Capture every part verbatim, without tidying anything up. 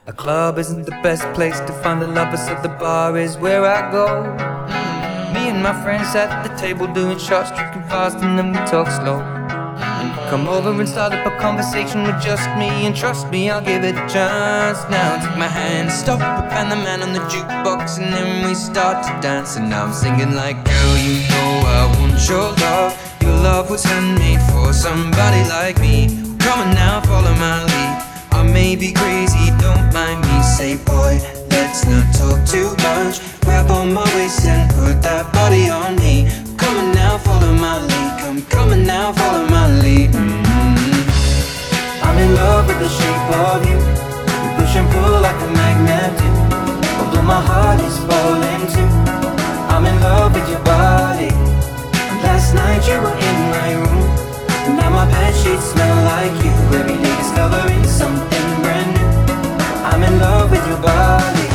A club isn't the best place to find the lovers, so the bar is where I go. Me and my friends at the table doing shots, drinking fast, and then we talk slow. And you come over and start up a conversation with just me, and trust me, I'll give it a chance. Now take my hand, stop, and the man on the jukebox, and then we start to dance. And now I'm singing like, girl, you know I want your love. Your love was handmade for somebody like me. Come on now, follow my lead. I may be crazy, don't mind me. Say, boy, let's not talk too much. Grab on my waist and put that body on me. Come on now, follow my lead. Come, come on now, follow my lead. mm-hmm. I'm in love with the shape of you. We push and pull like a magnet do. Although my heart is falling too, I'm in love with your body. And last night you were in my room, and now my bedsheets smell like you. Every day discovering something brand new. I'm in love with your body.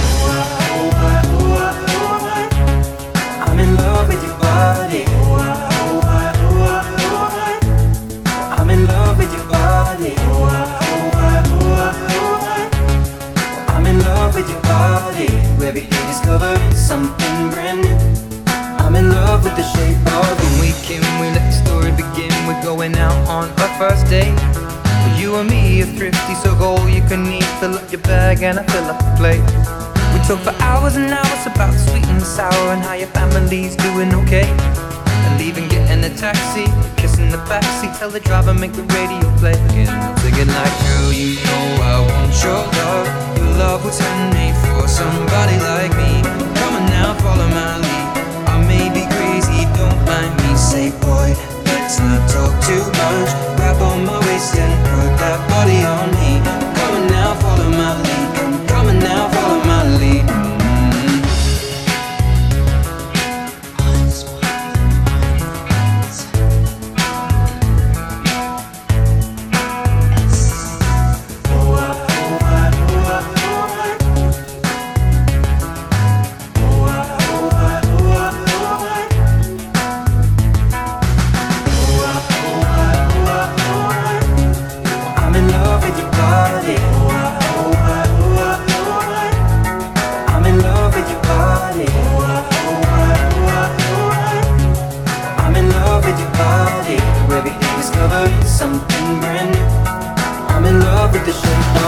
I'm in love with your body. I'm in love with your body. I'm in love with your body. Every day discovering something brand new. I'm in love with the shape of you. When we can, we let the story begin. We're going out on our first date. You and me are thrifty, so go all you can eat. Fill up your bag and I fill up the plate. We talk for hours and hours about the sweet and the sour, and how your family's doing okay. And leaving, getting a taxi, kissing the backseat, tell the driver make the radio play. And I'm singing like, girl, you know I want your love. Your love was handmade for somebody like me. Come on now, follow my lead. I may be crazy, don't mind me. Say, boy, let's not talk too much. Grab on my waist and put that body on me. Come on now, follow my lead. Come, come on now, follow my lead. mm-hmm. I'm in love with your body. I'm in love with your body. I'm in love with your body. Every day discovering something brand new. I'm in love with the shape